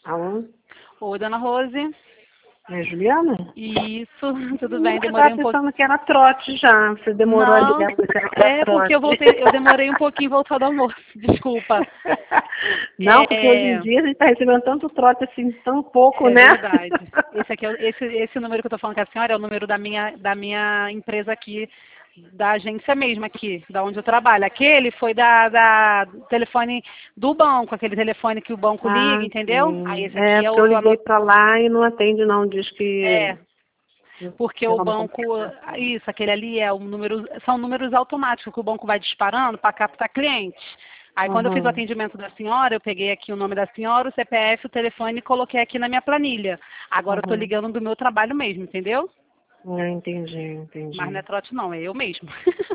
Alô? Oi, dona Rose. É Juliana? Isso, tudo bem, Eu estava demorei um pouco. pensando que era trote já. Você demorou a Não, ligar porque era porque trote. eu demorei um pouquinho voltar do almoço, desculpa. Não, porque hoje em É, dia a gente está recebendo tanto trote assim, tão pouco, é né? verdade. Esse aqui, esse número que eu estou falando com a senhora é o número da minha empresa aqui, da agência mesmo aqui, da onde eu trabalho. Aquele foi da telefone do banco, aquele telefone que o banco liga, Ah, entendeu? Aí sim. esse É, aqui é porque eu o liguei valor. para lá e não atende não, diz que É, porque o pelo banco, isso, aquele ali é o número, são números automáticos que o banco vai disparando para captar clientes. Aí quando eu fiz o Uhum. atendimento da senhora, eu peguei aqui o nome da senhora, o CPF, o telefone e coloquei aqui na minha planilha. Agora eu estou Uhum. ligando do meu trabalho mesmo, entendeu? Entendi, Mas não é entendi. trote não, é eu mesmo.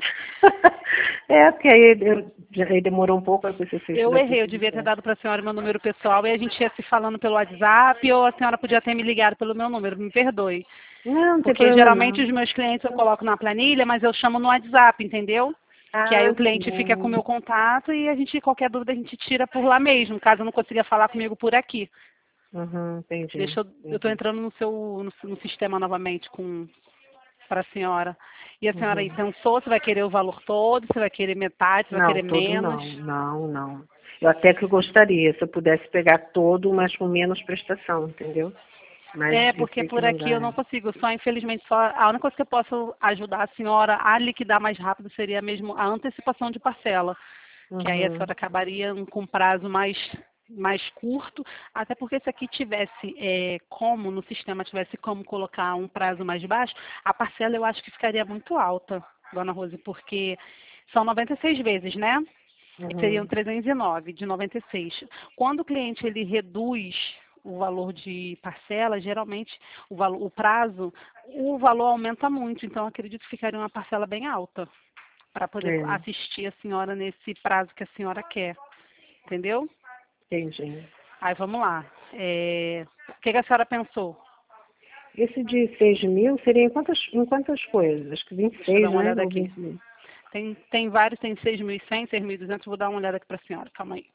É, porque aí demorou um pouco, aí você fez Eu da errei, eu tudo devia ter certo. dado para a senhora meu número pessoal e a gente ia se falando pelo WhatsApp ou a senhora podia ter me ligado pelo meu número, me perdoe. Não, não tem Porque problema geralmente não. os meus clientes eu coloco na planilha, mas eu chamo no WhatsApp, entendeu? Que aí Ah, o cliente fica com o sim. meu contato e a gente, qualquer dúvida, a gente tira por lá mesmo, caso eu não consiga falar comigo por aqui. Uhum, entendi, Deixa eu tô entendi. entrando no sistema novamente para a senhora. E a senhora aí Uhum. pensou, você vai querer o valor todo, você vai querer metade, você vai Não, querer todo menos? não, não, não. Eu até que gostaria, se eu pudesse pegar todo, mas com menos prestação, entendeu? Mas É, eu porque sei que por não aqui eu dá. não consigo, só infelizmente só a única coisa que eu posso ajudar a senhora a liquidar mais rápido seria mesmo a antecipação de parcela. Que aí a Uhum, senhora acabaria com prazo mais curto, até porque se aqui tivesse como, no sistema tivesse como colocar um prazo mais baixo, a parcela eu acho que ficaria muito alta, dona Rose, porque são 96 vezes, né? Seriam uhum, 309 de 96. Quando o cliente ele reduz o valor de parcela, geralmente o prazo, o valor aumenta muito, então eu acredito que ficaria uma parcela bem alta para poder é, assistir a senhora nesse prazo que a senhora quer, entendeu? entendi. Aí vamos lá. O que a senhora pensou? Esse de 6.000 seria em quantas coisas? Acho que Deixa eu dar 26, uma né? olhada Ou aqui. 20.000. Tem vários, tem 6.100, 6.200. Vou dar uma olhada aqui para a senhora. Calma aí.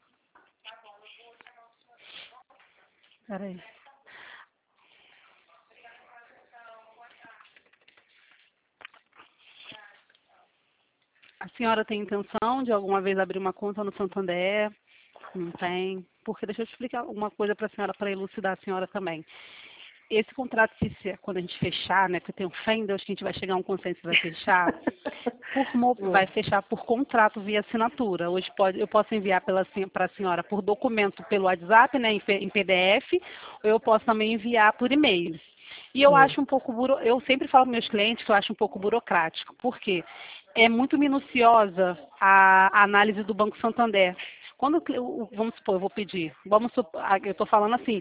Peraí. A senhora tem intenção de alguma vez abrir uma conta no Santander? Não tem? Porque deixa eu te explicar uma coisa para a senhora, para elucidar a senhora também. Esse contrato, quando a gente fechar, né, porque tem um fé em Deus que a gente vai chegar a um consenso e vai fechar, vai fechar por contrato via assinatura. Hoje eu posso enviar para a senhora por documento pelo WhatsApp, né, em PDF, ou eu posso também enviar por e-mail. E eu Hum, acho um pouco eu sempre falo para meus clientes que eu acho um pouco burocrático. Por quê? É muito minuciosa a análise do Banco Santander. Quando vamos supor, eu vou pedir, eu estou falando assim,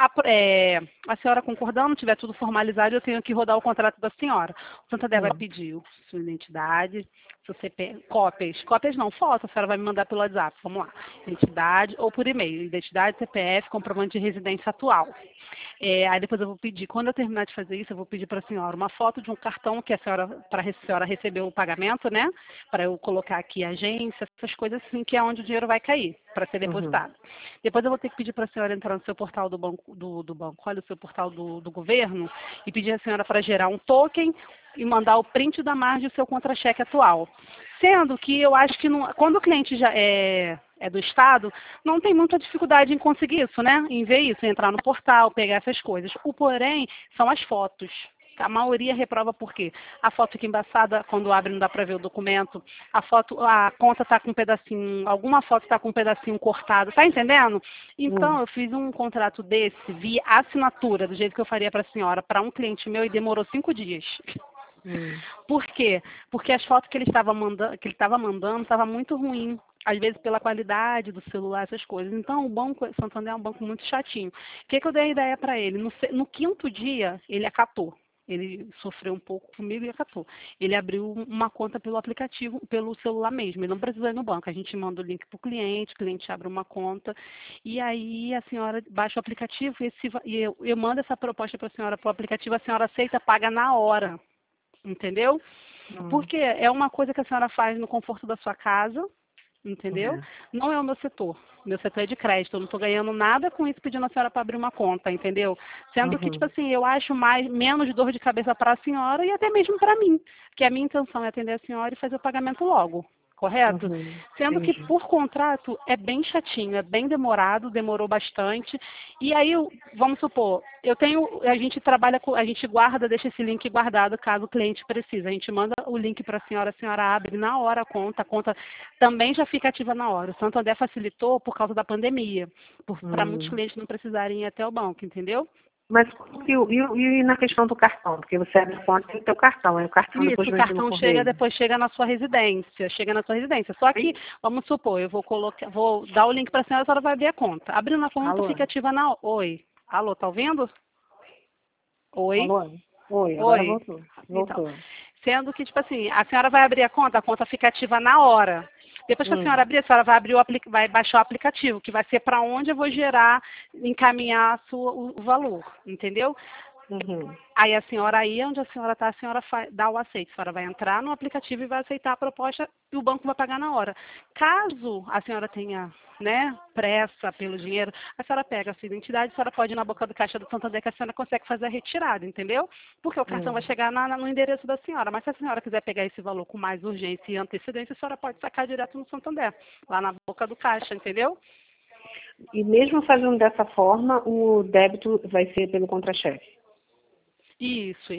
a senhora concordando, tiver tudo formalizado, eu tenho que rodar o contrato da senhora. O Santander vai hum, pedir sua identidade, seu CP, cópias não, foto, a senhora vai me mandar pelo WhatsApp, vamos lá. Identidade ou por e-mail, identidade, CPF, comprovante de residência atual. Aí depois eu vou pedir, quando eu terminar de fazer isso, eu vou pedir para a senhora uma foto de um cartão que para a senhora receber o pagamento, né? Para eu colocar aqui a agência, essas coisas assim, que é onde o dinheiro vai cair para ser uhum, depositado. Depois eu vou ter que pedir para a senhora entrar no seu portal do banco, olha o seu portal do governo, e pedir à senhora para gerar um token e mandar o print da margem do seu contra-cheque atual. Sendo que eu acho que quando o cliente já é do Estado, não tem muita dificuldade em conseguir isso, né? Em ver isso, entrar no portal, pegar essas coisas. O porém são as fotos. A maioria reprova por quê? A foto fica embaçada, quando abre não dá para ver o documento. A conta está com um pedacinho, alguma foto está com um pedacinho cortado, tá entendendo? Então, hum, eu fiz um contrato desse via assinatura, do jeito que eu faria para a senhora, para um cliente meu e demorou 5 dias. hum, Por quê? Porque as fotos que ele estava mandando estava muito ruim. Às vezes pela qualidade do celular, essas coisas. Então, o Banco Santander é um banco muito chatinho. O que eu dei a ideia para ele? No quinto dia, ele acatou. Ele sofreu um pouco comigo e acatou. Ele abriu uma conta pelo aplicativo, pelo celular mesmo. Ele não precisa ir no banco. A gente manda o link para o cliente abre uma conta. E aí a senhora baixa o aplicativo e eu mando essa proposta para a senhora para o aplicativo. A senhora aceita, paga na hora. Entendeu? hum, Porque é uma coisa que a senhora faz no conforto da sua casa, entendeu? Uhum. Não é o meu setor. Meu setor é de crédito. Eu não estou ganhando nada com isso pedindo a senhora para abrir uma conta, entendeu? Sendo que, tipo Uhum. assim, eu acho menos dor de cabeça para a senhora e até mesmo para mim. Que a minha intenção é atender a senhora e fazer o pagamento logo. Correto? Uhum. Sendo que Entendi. por contrato é bem chatinho, é bem demorado, demorou bastante. E aí, vamos supor, a gente trabalha com, a gente guarda, deixa esse link guardado caso o cliente precise. A gente manda o link para a senhora abre na hora a conta também já fica ativa na hora. O Santander facilitou por causa da pandemia, para muitos Hum. clientes não precisarem ir até o banco, entendeu? Mas e na questão do cartão? Porque você abre conta tem o teu cartão, aí o cartão depois Isso, o vem pelo cartão chega, correio. depois chega na sua residência, chega na sua residência. Só que, vamos supor, eu vou dar o link para a senhora vai abrir a conta. Abrindo a conta, Alô? fica ativa na... Oi. Alô, tá ouvindo? Oi? Alô? Oi, agora Oi. voltou. Então, Voltou. sendo que, tipo assim, a senhora vai abrir a conta fica ativa na hora. Depois que a senhora Hum. abrir, a senhora vai abrir vai baixar o aplicativo, que vai ser para onde eu vou gerar, encaminhar o valor, entendeu? Uhum. Aí a senhora aí, onde a senhora está, a senhora dá o aceite. A senhora vai entrar no aplicativo e vai aceitar a proposta e o banco vai pagar na hora. Caso a senhora tenha, né, pressa pelo dinheiro, a senhora pega a sua identidade, a senhora pode ir na boca do caixa do Santander que a senhora consegue fazer a retirada, entendeu? Porque o cartão vai Hum. chegar no endereço da senhora. Mas se a senhora quiser pegar esse valor com mais urgência e antecedência, a senhora pode sacar direto no Santander, lá na boca do caixa, entendeu? E mesmo fazendo dessa forma, o débito vai ser pelo contra-cheque. Isso,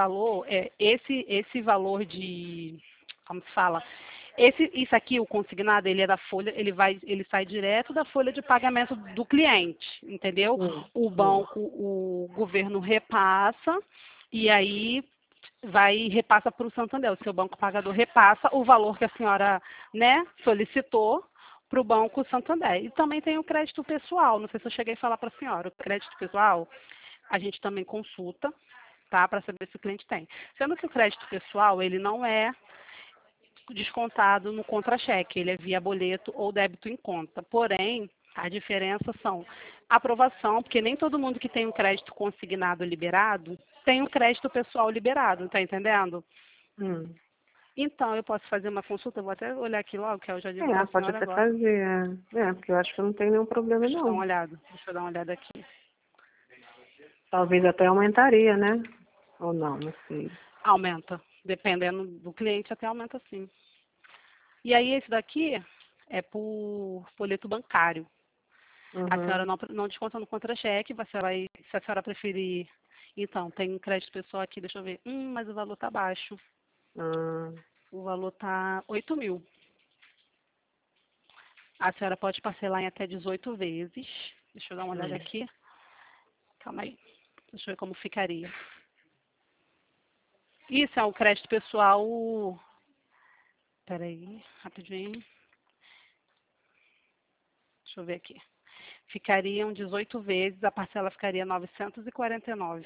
esse valor de, como se fala? Isso aqui, o consignado, ele é da folha, ele sai direto da folha de pagamento do cliente, entendeu? O Hum. banco, o governo repassa e aí repassa para o Santander. O seu banco pagador repassa o valor que a senhora, né, solicitou para o Banco Santander. E também tem o crédito pessoal. Não sei se eu cheguei a falar para a senhora. O crédito pessoal, a gente também consulta, tá, para saber se o cliente tem. Sendo que o crédito pessoal, ele não é descontado no contra-cheque, ele é via boleto ou débito em conta. Porém, a diferença são aprovação, porque nem todo mundo que tem um crédito consignado liberado tem um crédito pessoal liberado, tá entendendo? Hum. Então, eu posso fazer uma consulta, eu vou até olhar aqui logo, que eu já digo para a Pode senhora até agora. fazer. Porque eu acho que não tem nenhum problema, Deixa eu dar uma não. olhada, deixa eu dar uma olhada aqui. Talvez até aumentaria, né? Ou não, não sei. Aumenta, dependendo do cliente, até aumenta sim. E aí, esse daqui é por boleto bancário. A senhora Uhum. não desconta no contra-cheque, se a senhora preferir. Então, tem um crédito pessoal aqui, deixa eu ver. Mas o valor está baixo. Ah, O valor está 8.000. A senhora pode parcelar em até 18 vezes. Deixa eu dar uma olhada hum. aqui. Calma aí. Deixa eu ver como ficaria. Isso é o crédito pessoal. Peraí, rapidinho. Deixa eu ver aqui. Ficariam 18 vezes, a parcela ficaria 949.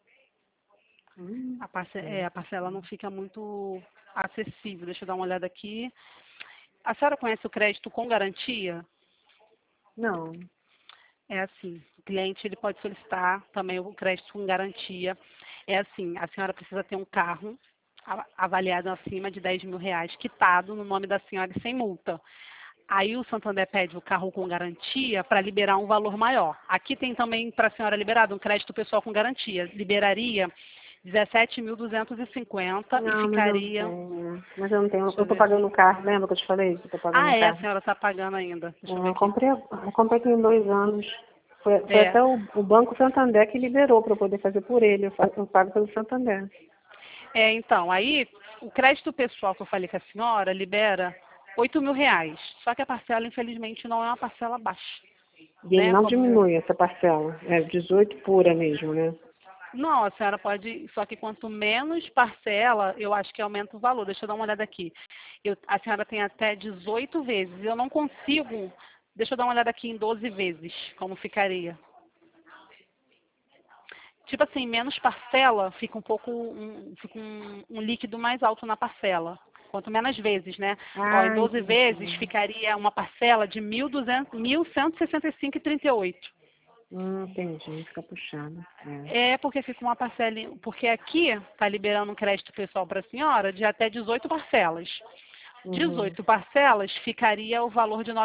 A parcela não fica muito acessível. Deixa eu dar uma olhada aqui. A senhora conhece o crédito com garantia? Não. É assim, o cliente ele pode solicitar também o crédito com garantia. É assim, a senhora precisa ter um carro avaliado acima de 10 mil reais, quitado no nome da senhora e sem multa. Aí o Santander pede o carro com garantia para liberar um valor maior. Aqui tem também para a senhora liberado um crédito pessoal com garantia. Liberaria 17.250 e Não, mas eu não ficaria. tenho. Mas eu não tenho. Deixa Eu eu tô ver. pagando o carro, lembra que eu te falei que eu tô pagando Ah, o é, a carro? senhora está pagando ainda. Deixa eu ver aqui. Eu comprei tem 2 anos. Foi É, até o Banco Santander que liberou para eu poder fazer por ele. Eu pago pelo Santander. então, aí o crédito pessoal que eu falei com a senhora libera 8.000 reais. Só que a parcela, infelizmente, não é uma parcela baixa. E ele Né? não Como diminui essa parcela. É 18 pura mesmo, né? Não, a senhora pode, só que quanto menos parcela, eu acho que aumenta o valor. Deixa eu dar uma olhada aqui. A senhora tem até 18 vezes. Eu não consigo, deixa eu dar uma olhada aqui em 12 vezes, como ficaria. Tipo assim, menos parcela, fica um líquido mais alto na parcela. Quanto menos vezes, né? Ó, em Ah, 12 vezes entendi. ficaria uma parcela de 1.165,38. Entendi. Fica puxado. É porque fica uma parcela, porque aqui está liberando um crédito pessoal para a senhora de até 18 parcelas. Uhum. 18 parcelas ficaria o valor de R$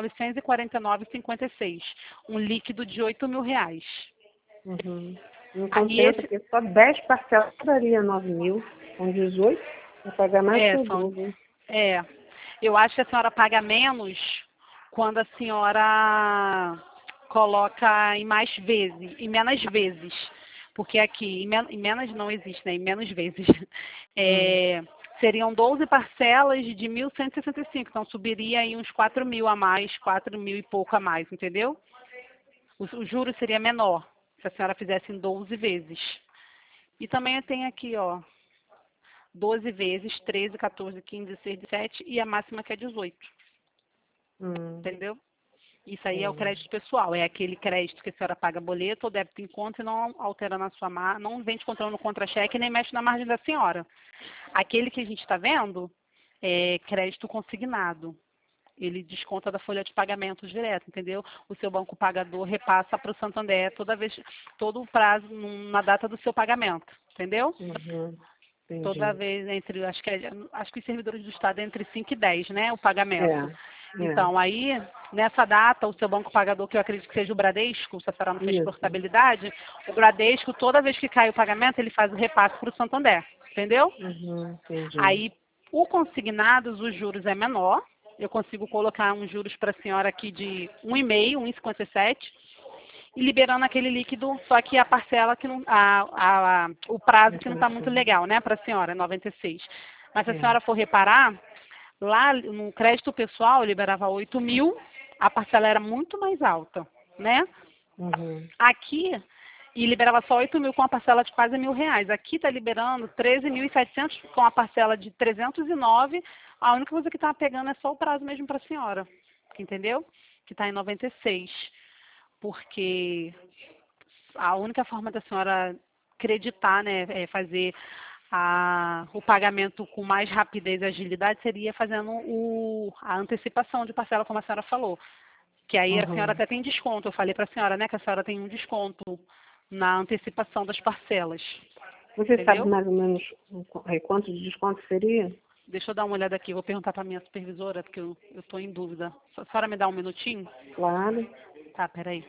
949,56, um líquido de R$ 8.000. Uhum. Não E compensa, esse porque só 10 parcelas daria 9.000. Com 18, vai pagar mais que é, o são, dobro. é, eu acho que a senhora paga menos quando a senhora coloca em mais vezes, em menos vezes. Porque aqui, em menos não existe, né? Em menos vezes. É, seriam 12 parcelas de 1.165, então subiria aí uns 4.000 a mais, 4.000 e pouco a mais, entendeu? O juro seria menor se a senhora fizesse em 12 vezes. E também tem aqui, ó, 12 vezes, 13, 14, 15, 16, 17 e a máxima que é 18, Hum. entendeu? Isso aí é o É. crédito pessoal, é aquele crédito que a senhora paga boleto ou débito em conta e não altera na sua margem, não vem descontando no contra-cheque nem mexe na margem da senhora. Aquele que a gente está vendo é crédito consignado. Ele desconta da folha de pagamento direto, entendeu? O seu banco pagador repassa para o Santander todo o prazo na data do seu pagamento, entendeu? Uhum. Toda Entendi. vez acho que os servidores do Estado é entre 5 e 10, né, o pagamento. É. Então, aí, nessa data, o seu banco pagador, que eu acredito que seja o Bradesco, se a senhora não fez Isso. portabilidade, o Bradesco, toda vez que cai o pagamento, ele faz o repasse para o Santander, entendeu? Uhum. Entendi. Aí, o consignados, os juros é menor. Eu consigo colocar uns juros para a senhora aqui de 1,5, 1,57, e liberando aquele líquido, só que a parcela que não, o prazo que não está muito legal, né, para a senhora, 96. Mas se a É. senhora for reparar, lá no crédito pessoal eu liberava 8.000, a parcela era muito mais alta, né? Uhum. Aqui, e liberava só 8.000 com a parcela de quase R$ 1.000. Aqui está liberando 13.700 com a parcela de 309. A única coisa que está pegando é só o prazo mesmo para a senhora, entendeu? Que está em 96. Porque a única forma da senhora acreditar, né, fazer o pagamento com mais rapidez e agilidade seria fazendo a antecipação de parcela, como a senhora falou. Que aí a senhora Uhum. até tem desconto. Eu falei para a senhora, né, que a senhora tem um desconto na antecipação das parcelas. Você sabe Entendeu? mais ou menos quanto de desconto seria? Deixa eu dar uma olhada aqui. Vou perguntar para a minha supervisora, porque eu estou em dúvida. A senhora me dá um minutinho? Claro. Tá, peraí.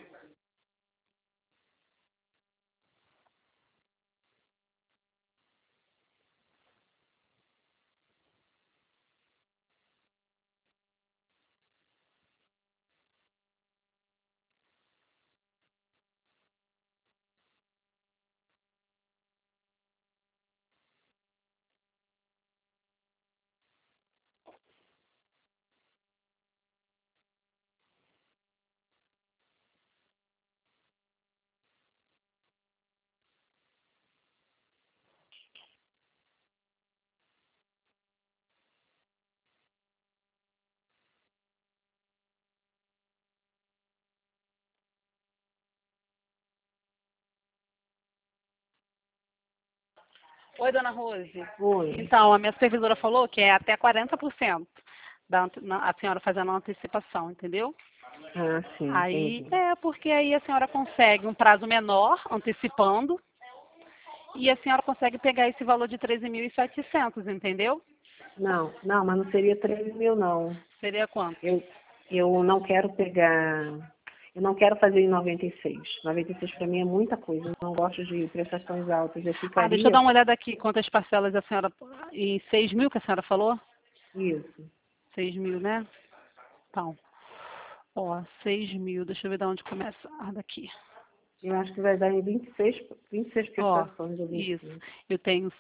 Oi, dona Rose. Oi. Então, a minha supervisora falou que é até 40% a senhora fazendo a antecipação, entendeu? Ah, sim, Aí, entendi. porque aí a senhora consegue um prazo menor, antecipando, e a senhora consegue pegar esse valor de 13.700, entendeu? Não, não, mas não seria 13.000, não. Seria quanto? Eu, eu não quero pegar. Eu não quero fazer em 96. 96 para mim é muita coisa. Eu não gosto de prestações altas. Eu Ah, deixa eu dar ficaria. uma olhada aqui, quantas parcelas a senhora... Em 6.000 que a senhora falou? Isso. 6.000, né? Então, ó, 6.000, deixa eu ver de onde começa. Ah, daqui. Eu acho que vai dar em 26 Ó, prestações ou isso. 25. Eu tenho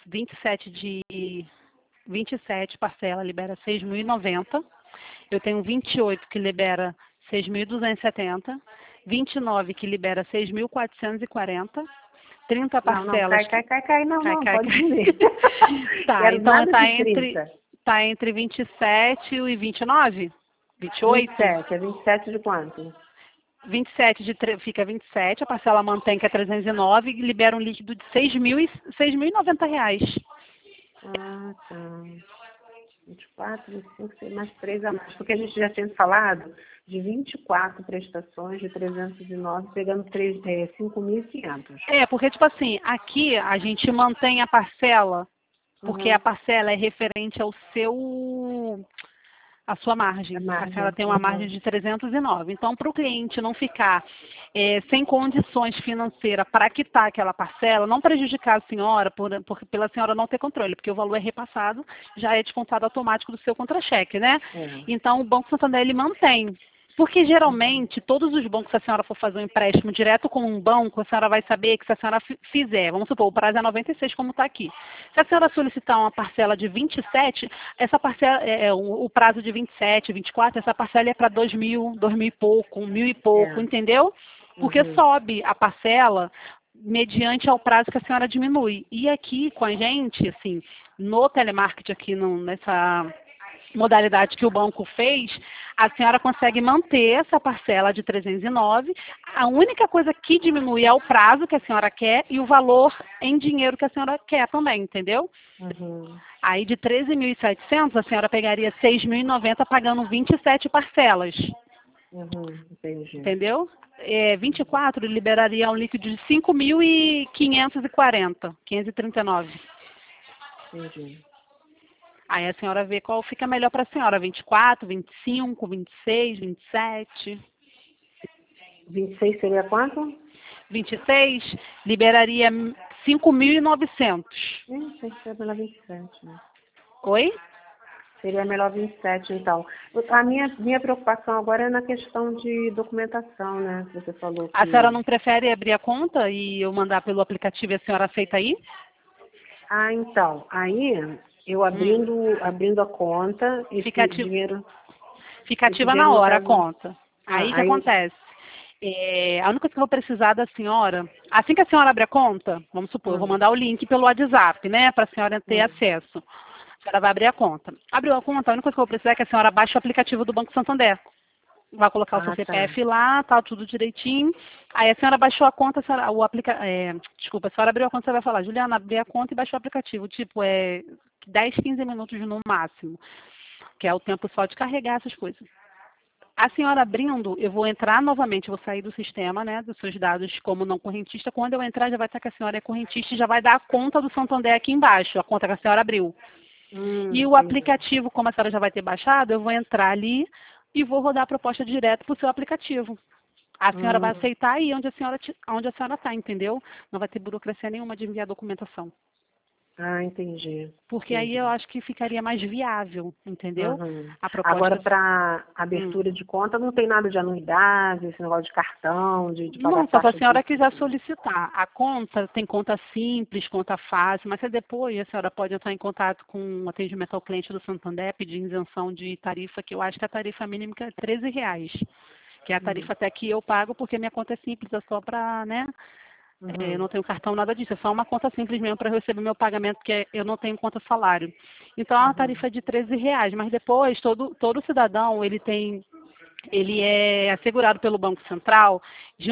27 parcela, libera 6.090. Eu tenho 28 que libera 6.270. 29 que libera 6.440. 30 Não, não, parcelas que... cai, não, Cai, não, cai, pode cai. dizer. Tá, Quero então nada de 30. tá entre 27 e 29? 28? 27, é 27 de quanto? 27 fica 27, a parcela mantém que é 309 e libera um líquido de 6.090 reais. Ah, tá. 24, 25, mais 3 a mais. Porque a gente já tinha falado de 24 prestações de 309, pegando 5.500. É, porque tipo assim, aqui a gente mantém a parcela, porque a Uhum. parcela é referente ao seu a sua margem. A senhora tem uma margem de 309. Então, para o cliente não ficar sem condições financeiras para quitar aquela parcela, não prejudicar a senhora pela senhora não ter controle, porque o valor é repassado, já é descontado automático do seu contra-cheque, né? Então, o Banco Santander, ele mantém. Porque geralmente, todos os bancos, se a senhora for fazer um empréstimo direto com um banco, a senhora vai saber que se a senhora fizer, vamos supor, o prazo é 96, como está aqui. Se a senhora solicitar uma parcela de 27, essa parcela, o prazo de 27, 24, essa parcela é para 2.000, 2.000 e pouco, 1.000 e pouco, entendeu? Porque sobe a parcela mediante ao prazo que a senhora diminui. E aqui com a gente, assim, no telemarketing, aqui nessa modalidade que o banco fez, a senhora consegue manter essa parcela de 309. A única coisa que diminui é o prazo que a senhora quer e o valor em dinheiro que a senhora quer também, entendeu? Aí de 13.700, a senhora pegaria 6.090 pagando 27 parcelas. Entendi. Entendeu? 24 liberaria um líquido de 5.540, 539. Entendi. Aí a senhora vê qual fica melhor para a senhora, 24, 25, 26, 27. 26 seria quanto? 26 liberaria 5.900. Tem que ser melhor 27, né? Oi? Seria melhor 27, então. A minha preocupação agora é na questão de documentação, né? Que você falou que... A senhora não prefere abrir a conta e eu mandar pelo aplicativo e a senhora aceita aí? Então, aí eu abrindo a conta, esse dinheiro... Fica ativa na hora a conta. Aí o que aí acontece? A única coisa que eu vou precisar da senhora, assim que a senhora abrir a conta, vamos supor, eu vou mandar o link pelo WhatsApp, né, para a senhora ter acesso. A senhora vai abrir a conta. Abriu a conta, a única coisa que eu vou precisar é que a senhora baixe o aplicativo do Banco Santander. Vai colocar o seu CPF lá, tá tudo direitinho. Aí a senhora baixou a conta, a senhora abriu a conta, você vai falar, Juliana, abri a conta e baixou o aplicativo. Tipo, 10, 15 minutos no máximo, que é o tempo só de carregar essas coisas. A senhora abrindo, eu vou entrar novamente, vou sair do sistema, né, dos seus dados como não correntista. Quando eu entrar, já vai estar que a senhora é correntista e já vai dar a conta do Santander aqui embaixo, a conta que a senhora abriu. E o aplicativo, como a senhora já vai ter baixado, eu vou entrar ali e vou rodar a proposta direto para o seu aplicativo. A senhora vai aceitar aí onde a senhora está, entendeu? Não vai ter burocracia nenhuma de enviar documentação. Entendi. Porque aí eu acho que ficaria mais viável, entendeu? A proposta... Agora, para abertura de conta, não tem nada de anuidade, esse negócio de cartão, de pagar Não, só se a senhora de... quiser solicitar. A conta, tem conta simples, conta fácil, mas depois a senhora pode entrar em contato com o atendimento ao cliente do Santander, pedir isenção de tarifa, que eu acho que a tarifa mínima é R$13, que é a tarifa até que eu pago, porque minha conta é simples, é só para, né? Eu não tenho cartão, nada disso. É só uma conta simples mesmo para receber meu pagamento, porque eu não tenho conta salário. Então, a tarifa é de R$13. Mas depois, todo cidadão, ele é assegurado pelo Banco Central de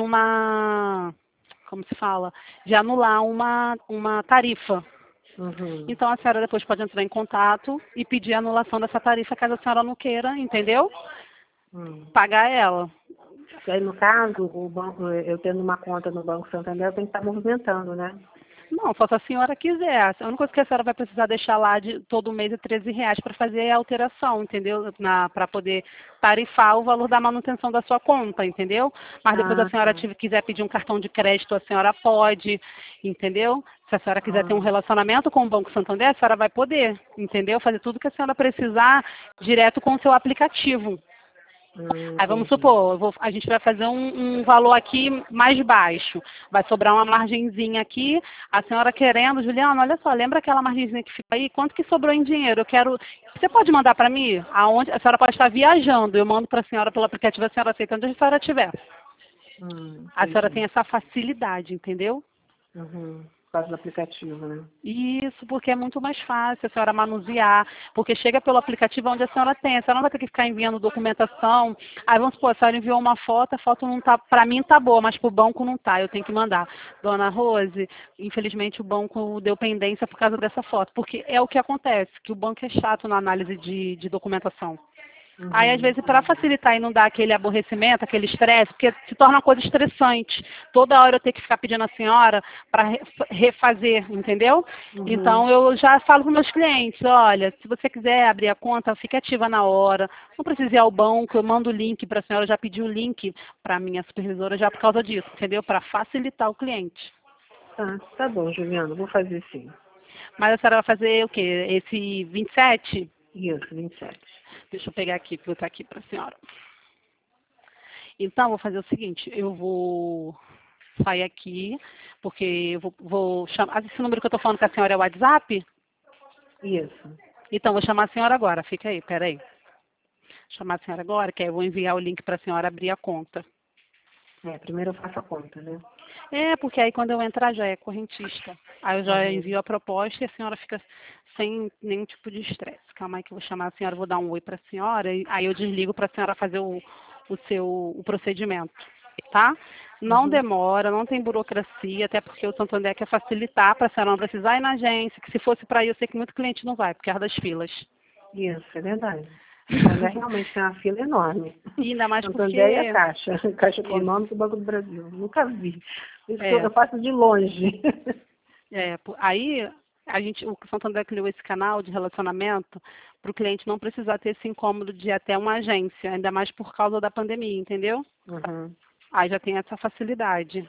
como se fala? De anular uma tarifa. Então, a senhora depois pode entrar em contato e pedir a anulação dessa tarifa, caso a senhora não queira, entendeu? Pagar ela. Aí, no caso, o banco, eu tendo uma conta no Banco Santander, eu tenho que estar movimentando, né? Não, só se a senhora quiser. A única coisa que a senhora vai precisar deixar lá todo mês é R$13 para fazer a alteração, entendeu? Para poder tarifar o valor da manutenção da sua conta, entendeu? Mas depois a senhora quiser pedir um cartão de crédito, a senhora pode, entendeu? Se a senhora quiser ter um relacionamento com o Banco Santander, a senhora vai poder, entendeu? Fazer tudo que a senhora precisar direto com o seu aplicativo. Aí vamos supor, a gente vai fazer um valor aqui mais baixo. Vai sobrar uma margenzinha aqui. A senhora querendo, Juliana, olha só, lembra aquela margenzinha que fica aí? Quanto que sobrou em dinheiro? Eu quero. Você pode mandar para mim? Aonde a senhora pode estar viajando. Eu mando para a senhora pelo aplicativo, a senhora aceita onde a senhora estiver. A senhora tem essa facilidade, entendeu? Por causa do aplicativo, né? Isso, porque é muito mais fácil a senhora manusear, porque chega pelo aplicativo onde a senhora tem. A senhora não vai ter que ficar enviando documentação. Aí vamos supor, a senhora enviou uma foto, a foto não tá, para mim tá boa, mas para o banco não tá, eu tenho que mandar. Dona Rose, infelizmente o banco deu pendência por causa dessa foto, porque é o que acontece, que o banco é chato na análise de documentação. Aí, às vezes, para facilitar e não dar aquele aborrecimento, aquele estresse, porque se torna uma coisa estressante. Toda hora eu tenho que ficar pedindo à senhora para refazer, entendeu? Então, eu já falo para meus clientes, olha, se você quiser abrir a conta, fique ativa na hora. Não precisa ir ao banco, eu mando o link para a senhora, eu já pedi o link para a minha supervisora já por causa disso, entendeu? Para facilitar o cliente. Tá bom, Juliana, vou fazer sim. Mas a senhora vai fazer o quê? Esse 27? Isso, 27. Deixa eu pegar aqui, para eu botar aqui para a senhora. Então, vou fazer o seguinte, eu vou sair aqui, porque eu vou chamar... Esse número que eu estou falando com a senhora é o WhatsApp? Isso. Então, vou chamar a senhora agora, fica aí, peraí. Vou chamar a senhora agora, que aí eu vou enviar o link para a senhora abrir a conta. Primeiro eu faço a conta, né? Porque aí quando eu entrar já é correntista. Aí eu já envio a proposta e a senhora fica sem nenhum tipo de estresse. Calma aí que eu vou chamar a senhora, vou dar um oi para a senhora, e aí eu desligo para a senhora fazer o procedimento, tá? Não demora, não tem burocracia, até porque o Santander quer facilitar para a senhora não precisar ir na agência, que se fosse para ir, eu sei que muito cliente não vai, por causa das filas. Isso, é verdade. Santander realmente tem uma fila enorme. E ainda mais Santander porque... é a Caixa Econômica do Banco do Brasil. Nunca vi. Isso eu faço de longe. Aí o Santander criou esse canal de relacionamento para o cliente não precisar ter esse incômodo de ir até uma agência, ainda mais por causa da pandemia, entendeu? Aí já tem essa facilidade.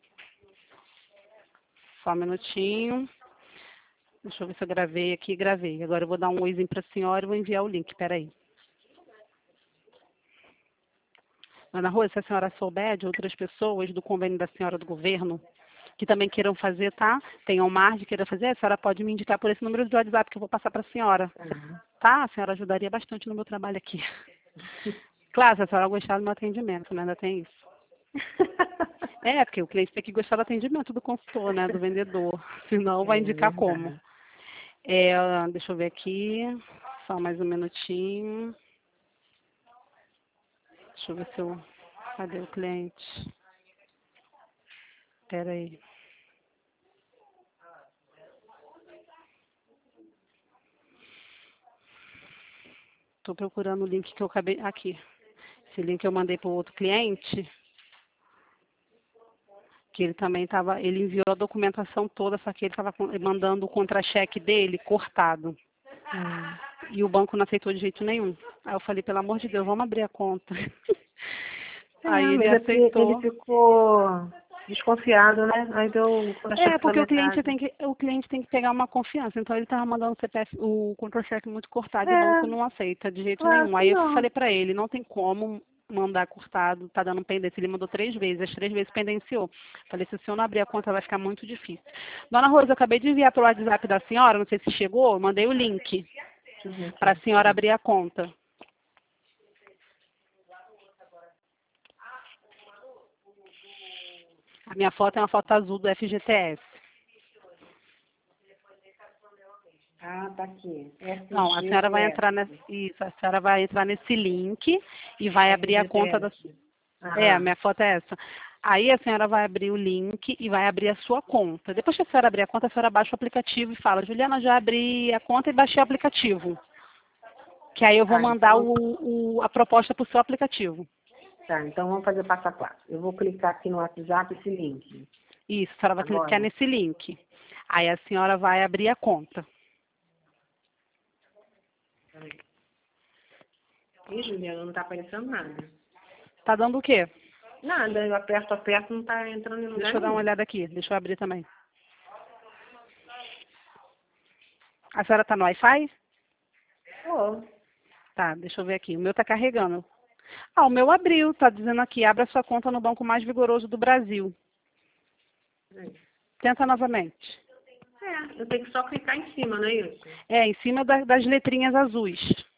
Só um minutinho. Deixa eu ver se eu gravei aqui. Gravei. Agora eu vou dar um oizinho para a senhora e vou enviar o link. Peraí. Ana Rosa, se a senhora souber de outras pessoas do convênio da senhora do governo que também queiram fazer, tá? Tenham margem, queiram fazer, a senhora pode me indicar por esse número de WhatsApp que eu vou passar para a senhora. Tá? A senhora ajudaria bastante no meu trabalho aqui. Claro, se a senhora gostar do meu atendimento, né? Ainda tem isso. Porque o cliente tem que gostar do atendimento do consultor, né? Do vendedor. Senão vai indicar como. Deixa eu ver aqui. Só mais um minutinho. Deixa eu ver se eu... Cadê o cliente? Espera aí. Estou procurando o link que eu acabei... Aqui. Esse link eu mandei para o outro cliente. Que ele também estava... Ele enviou a documentação toda, só que ele estava mandando o contra-cheque dele cortado. E o banco não aceitou de jeito nenhum. Aí eu falei, pelo amor de Deus, vamos abrir a conta. Aí ele aceitou. Ele ficou desconfiado, né? Aí deu porque o cliente tem que pegar uma confiança. Então ele estava mandando o contra-cheque muito cortado e o banco não aceita de jeito nenhum. Aí eu falei para ele, não tem como mandar cortado, tá dando pendência. Ele mandou 3 vezes, as 3 vezes pendenciou. Falei, se o senhor não abrir a conta vai ficar muito difícil. Dona Rosa, eu acabei de enviar pelo WhatsApp da senhora, não sei se chegou, eu mandei o link para a senhora abrir a conta. A minha foto é uma foto azul do FGTS. Tá aqui. Não, a senhora vai entrar a senhora vai entrar nesse link e vai abrir a conta da... a minha foto é essa. Aí a senhora vai abrir o link e vai abrir a sua conta. Depois que a senhora abrir a conta, a senhora baixa o aplicativo e fala, Juliana, já abri a conta e baixei o aplicativo. Que aí eu vou mandar a proposta para o seu aplicativo. Tá, então vamos fazer passo a passo. Eu vou clicar aqui no WhatsApp esse link. Isso, a senhora vai clicar nesse link. Aí a senhora vai abrir a conta. Ih, Juliana, não tá aparecendo nada. Tá dando o quê? Nada, eu aperto, não tá entrando em lugar Deixa eu dar uma olhada aqui, deixa eu abrir também. A senhora tá no Wi-Fi? Tá, deixa eu ver aqui. O meu tá carregando. O meu abriu, tá dizendo aqui, abra sua conta no banco mais vigoroso do Brasil. Tenta novamente. Eu tenho que só clicar em cima, não é isso? Em cima das letrinhas azuis.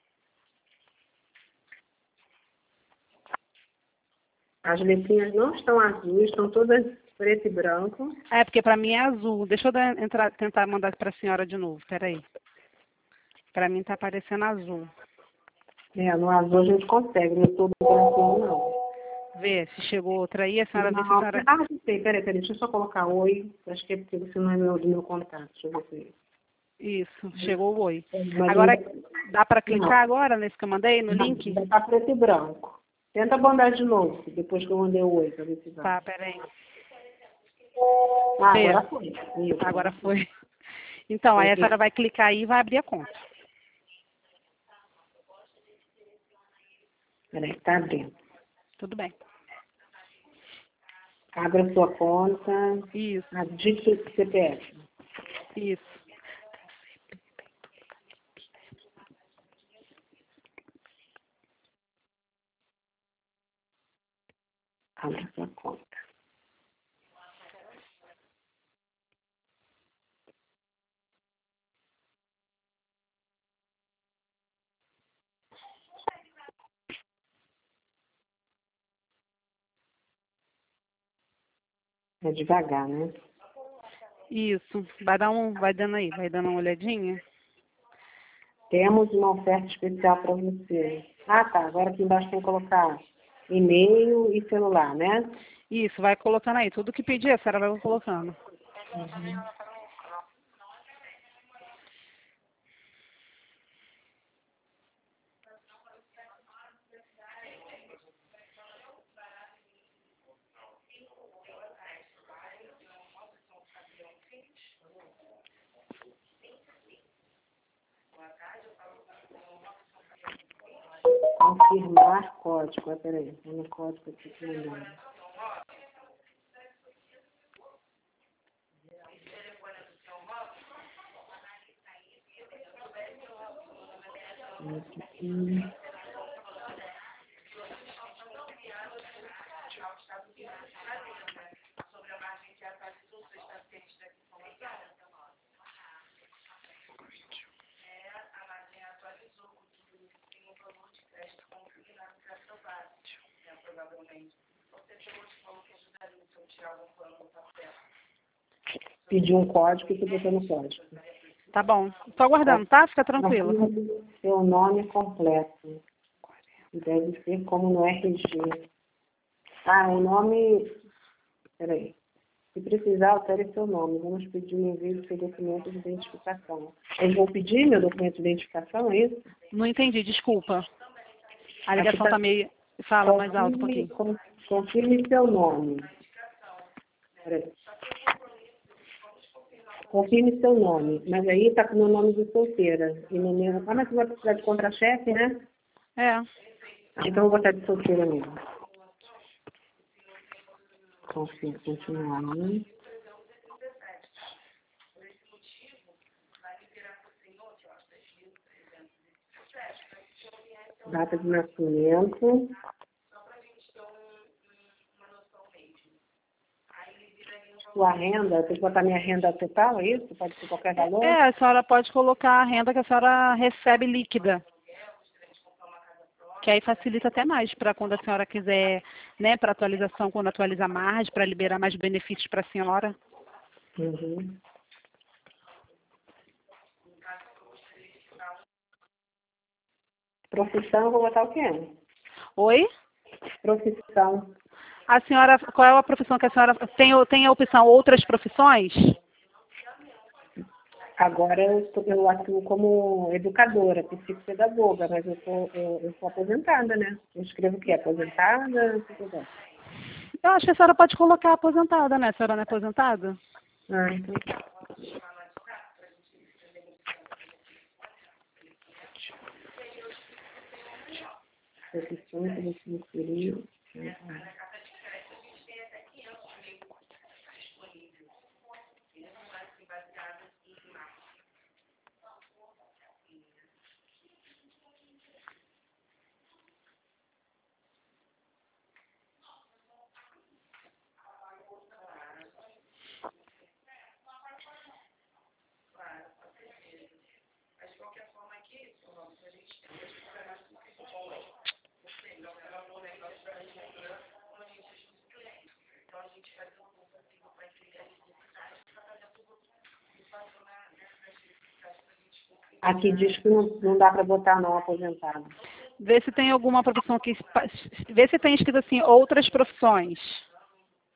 As letrinhas não estão azuis, estão todas preto e branco. Porque para mim é azul. Deixa eu tentar mandar para a senhora de novo, peraí. Para mim tá aparecendo azul. No azul a gente consegue, não todo branco não. Vê se chegou outra aí, a senhora vê se a senhora... Peraí, deixa eu só colocar oi. Acho que é porque você não é do meu contato. Deixa eu ver se... Isso, chegou o oi. Mas Agora, ainda- dá para não, clicar agora nesse que eu mandei, no link? ainda tá preto e branco. Tenta mandar de novo, depois que eu mandei o oi, para ver se vai. Tá, peraí. Ah, Vê. agora foi. Isso. Agora foi. Então, aí a senhora vai clicar aí e vai abrir a conta. Peraí, tá abrindo. Tudo bem. Abra a sua conta. Isso, Digite o CPF. isso. Abra a sua conta. É devagar, né? Isso. Vai dando uma olhadinha. Temos uma oferta especial para você. Ah, tá. Agora aqui embaixo tem que colocar e-mail e celular, né? Isso, vai colocando aí. Tudo que pedir, a senhora vai colocando. Confirmar código. Ah, peraí. Tem um código aqui que mandando. Pedir um código e você botou no código. Tá bom. Tô aguardando, tá? Fica tranquilo. Seu nome completo. Deve ser como no RG. Ah, o nome... Peraí. Se precisar, altere seu nome. Vamos pedir o envio do seu documento de identificação. Eles vão pedir meu documento de identificação, é isso? Não entendi, desculpa. A Aqui ligação tá meio... Fala mais alto um pouquinho. Confirme seu nome. Peraí. Confirme seu nome. Mas aí tá com o meu nome de solteira. E no meu... Ah, mas você vai precisar de contra-chefe, né? É. Ah, então eu vou botar de solteira mesmo. Confirme, continuar. Data de nascimento. Sua renda, tem que botar minha renda total, é isso? Pode ser qualquer valor? A senhora pode colocar a renda que a senhora recebe líquida. Que aí facilita até mais para quando a senhora quiser, né, para atualização, quando atualizar mais, para liberar mais benefícios para a senhora. Uhum. Profissão, eu vou botar o quê? Oi? Profissão. A senhora, qual é a profissão que a senhora tem a opção outras profissões? Agora eu atuo como educadora, psicopedagoga, mas eu sou aposentada, né? Eu escrevo o quê? Aposentada? Eu acho que a senhora pode colocar aposentada, né? A senhora não é aposentada? Ah, então. Profissão que você inseriu. Aqui diz que não dá para botar não aposentado. Vê se tem alguma profissão que... Vê se tem escrito assim, outras profissões.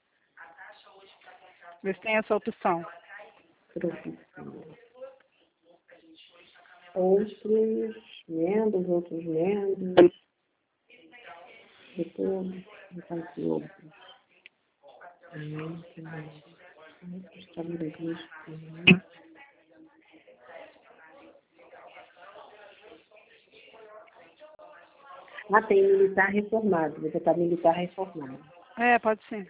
Vê se tem essa opção. Profissão. outros membros, de todos, de outros. Ah, tem militar reformado, vou botar militar reformado. É, pode ser.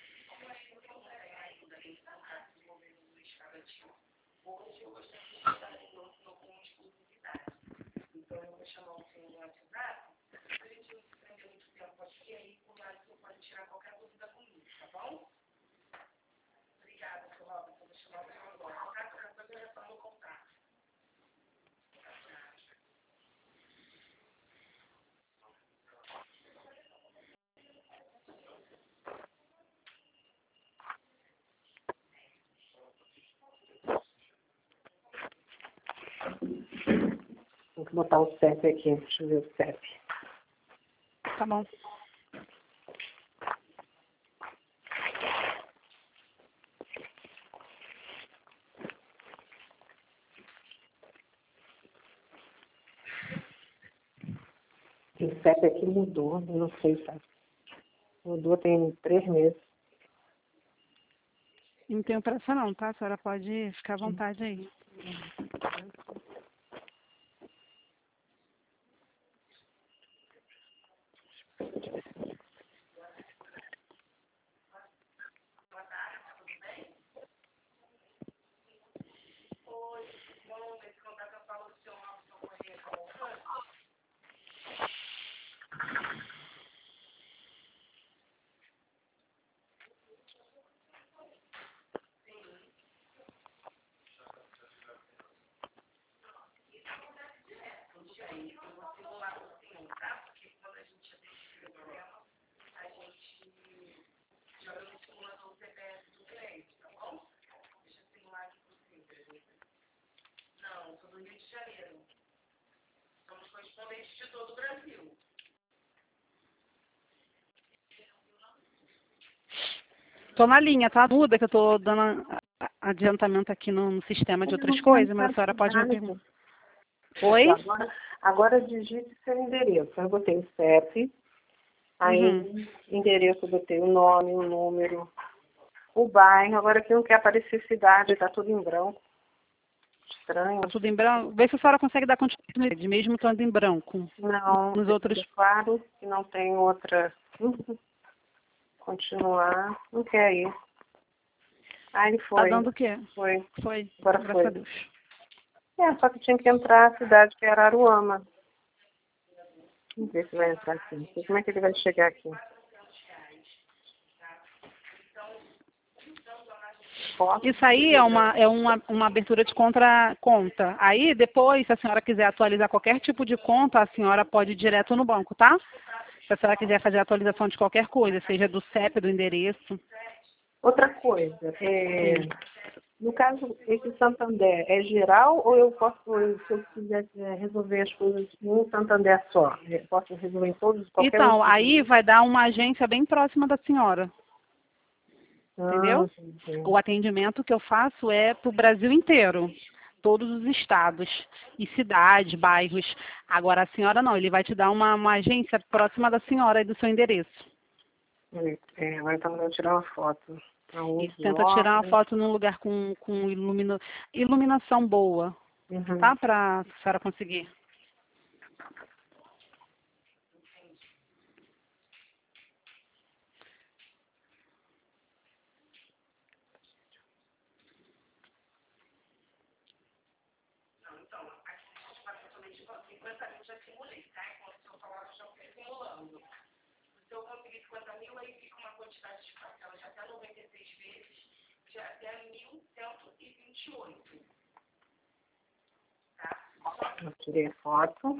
Vou botar o CEP aqui, deixa eu ver o CEP. Tá bom. O CEP aqui mudou, eu não sei, tá? Mudou tem 3 meses. Não tenho pressa não, tá? A senhora pode ficar à vontade aí. Tô na linha, tá? Muda que eu tô dando adiantamento aqui no sistema de outras coisas, mas a senhora pode me perguntar. Oi? Agora digite seu endereço. Eu botei o CEP, aí endereço eu botei o nome, o número, o bairro. Agora aqui não quer aparecer cidade, tá tudo em branco. Estranho. Tá tudo em branco? Vê se a senhora consegue dar continuidade, mesmo estando em branco. Não, nos outros. Claro que não tem outra. Continuar, não quer ir. Ah, ele foi. Tá dando o quê? Foi. Agora Graças foi. a Deus. Só que tinha que entrar a cidade que era Aruama. Vamos ver se vai entrar aqui. Como é que ele vai chegar aqui? Isso aí é uma abertura de conta. Aí, depois, se a senhora quiser atualizar qualquer tipo de conta, a senhora pode ir direto no banco, tá? Se a senhora quiser fazer a atualização de qualquer coisa, seja do CEP, do endereço. Outra coisa, no caso, esse Santander é geral ou eu posso, se eu quiser resolver as coisas em um Santander só, eu posso resolver em todos, qualquer Então, um? aí vai dar uma agência bem próxima da senhora. Entendeu? Entendi. O atendimento que eu faço é para o Brasil inteiro. Todos os estados e cidades, bairros. Agora, a senhora não, ele vai te dar uma agência próxima da senhora e do seu endereço. Agora estamos vamos tirar uma foto. E tenta tirar uma foto num lugar com iluminação boa, tá? Para a senhora conseguir. Eu tirei a foto.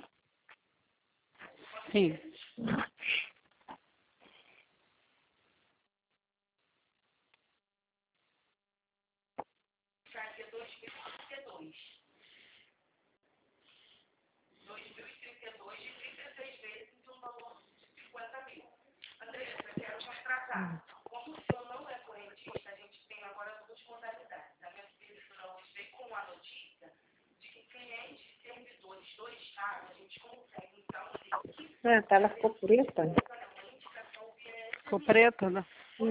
Sim. É, a tela ficou preta. Ficou preta, né?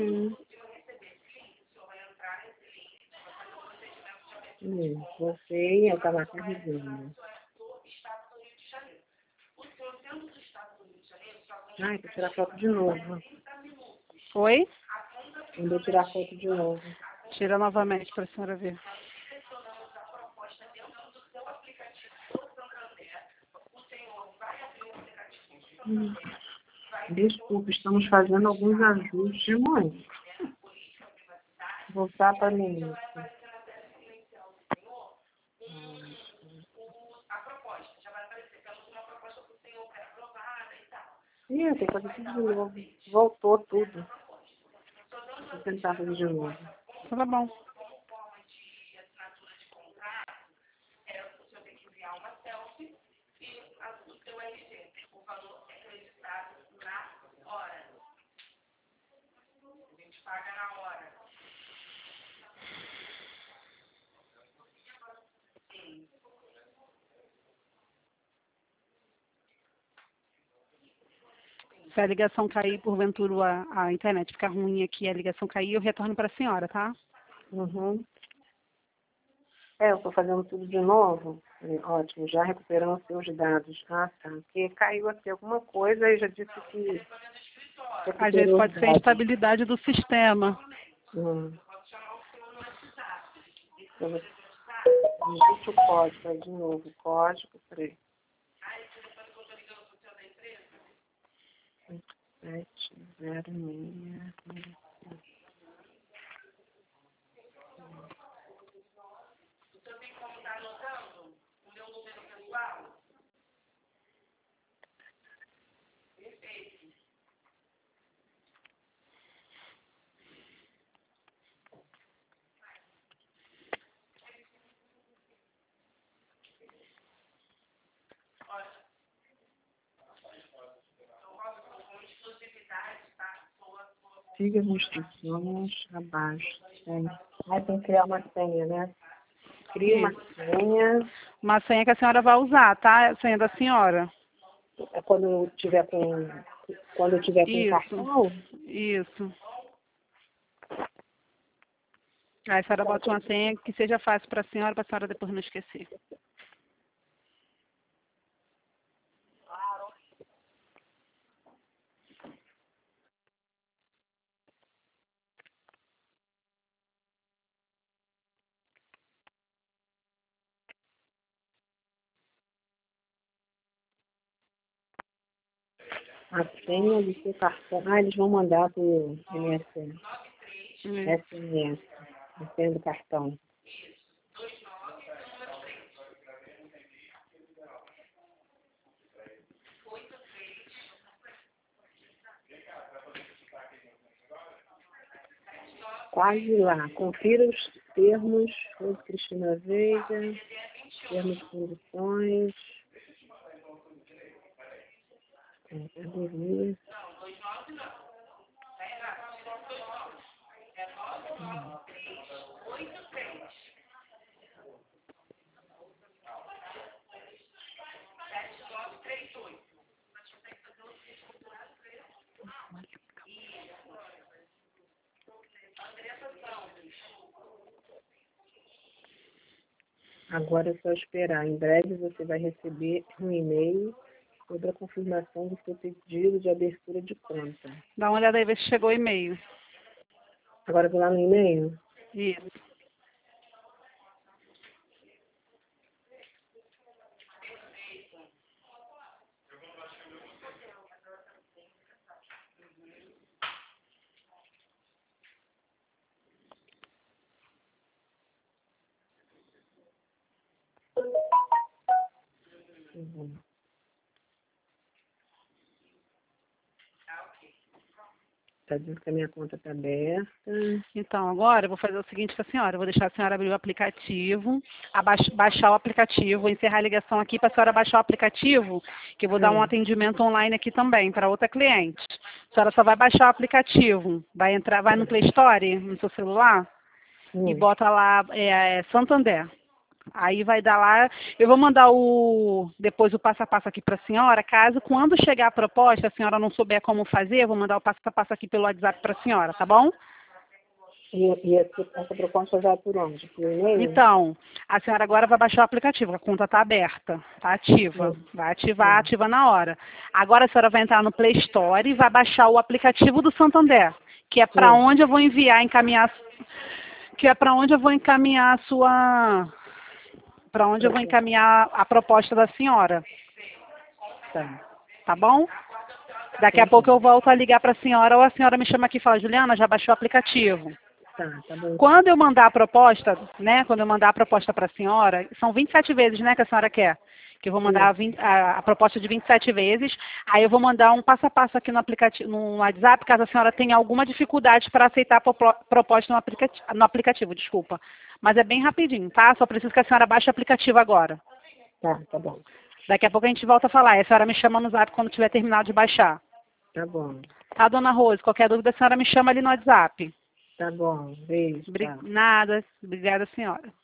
Você eu estava carregando. Ai, vou tirar foto de novo. Oi? Vou tirar foto de novo. Tira novamente para a senhora ver. Desculpa, estamos fazendo alguns ajustes, mãe. Voltar para o início. Ih, tem que fazer tudo de novo. Voltou tudo. Vou tentar fazer de novo. Então tá bom. Se a ligação cair, porventura a internet ficar ruim aqui, a ligação cair, eu retorno para a senhora, tá? É, eu estou fazendo tudo de novo. Ótimo, já recuperando os seus dados. Ah, tá. Porque caiu aqui alguma coisa e já disse que... Às vezes pode ser a instabilidade do sistema. Digite o código, de novo. Código, peraí. 706. Siga as instruções abaixo. Aí tem que criar uma senha, né? Cria uma senha. Uma senha que a senhora vai usar, tá? A senha da senhora. É quando eu tiver com cartão? Isso. Aí a senhora bota uma senha que seja fácil para a senhora depois não esquecer. A senha do seu cartão. Ah, eles vão mandar por SMS. SMS. A senha do cartão. Quase lá. Confira os termos. Cristina Veiga. Termos e condições. Aderir. Agora é só esperar. Em breve você vai receber um e-mail sobre a confirmação do seu pedido de abertura de conta. Dá uma olhada aí, ver se chegou o e-mail. Agora vou lá no e-mail? Isso. Está dizendo que a minha conta está aberta. Então, agora eu vou fazer o seguinte com a senhora. Eu vou deixar a senhora abrir o aplicativo, baixar o aplicativo, encerrar a ligação aqui para a senhora baixar o aplicativo, que eu vou dar um atendimento online aqui também para outra cliente. A senhora só vai baixar o aplicativo, vai no Play Store, no seu celular, e bota lá Santander. Aí vai dar lá, eu vou mandar depois o passo a passo aqui para a senhora, caso quando chegar a proposta, a senhora não souber como fazer, eu vou mandar o passo a passo aqui pelo WhatsApp para a senhora, tá bom? E essa proposta vai por onde? Por e-mail? Então, a senhora agora vai baixar o aplicativo, a conta está aberta, está ativa, vai ativar, ativa na hora. Agora a senhora vai entrar no Play Store e vai baixar o aplicativo do Santander, que é para onde eu vou encaminhar a sua, para onde eu vou encaminhar a proposta da senhora, Tá. tá bom? Daqui a pouco eu volto a ligar para a senhora ou a senhora me chama aqui e fala, Juliana, já baixou o aplicativo. Tá bom. Quando eu mandar a proposta, né, quando eu mandar a proposta para a senhora, são 27 vezes, né, que a senhora quer? Que eu vou mandar a proposta de 27 vezes, aí eu vou mandar um passo a passo aqui no aplicativo, no WhatsApp, caso a senhora tenha alguma dificuldade para aceitar a proposta no aplicativo, desculpa. Mas é bem rapidinho, tá? Só preciso que a senhora baixe o aplicativo agora. Tá bom. Daqui a pouco a gente volta a falar, e a senhora me chama no WhatsApp quando tiver terminado de baixar. Tá bom. Tá, dona Rose? Qualquer dúvida, a senhora me chama ali no WhatsApp. Tá bom. Beijo. Tá. Nada. Obrigada, senhora.